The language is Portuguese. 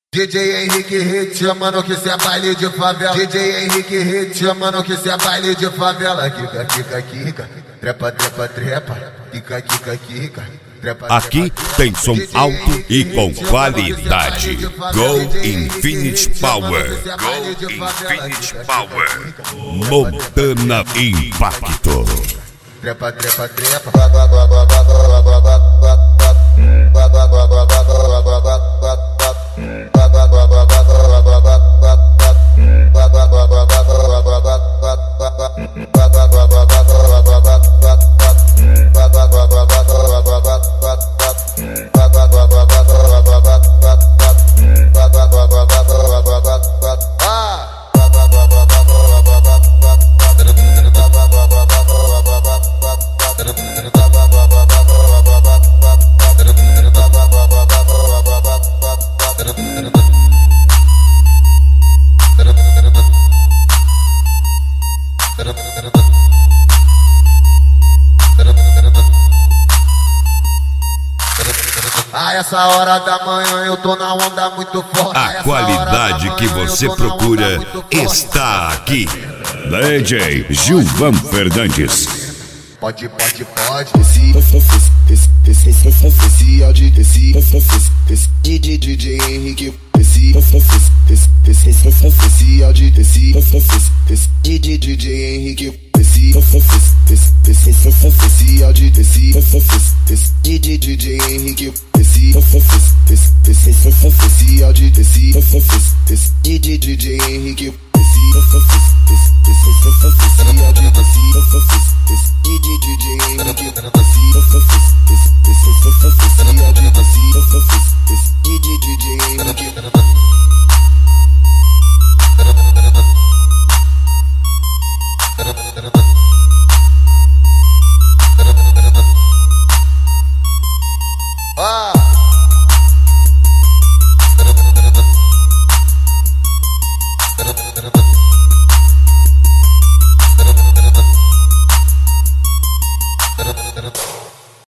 DJ Henrique Hit, chamando que cê é baile de favela. DJ Henrique Hit, chamando que cê é baile de favela. Kika, kika, kika, trepa, trepa, trepa. Kika, kika, kika, trepa. Aqui tem som alto e com qualidade. Go Infinite Power. Go Infinite Power. Montana Impacto. Trepa, trepa, trepa. A essa hora da manhã eu tô na onda muito forte. A qualidade que você procura está aqui. DJ Gilvan Fernandes. Pode, pode, pode. DJ Henrique. DJ Henrique. DJ Henrique. DJ Henrique. Ah!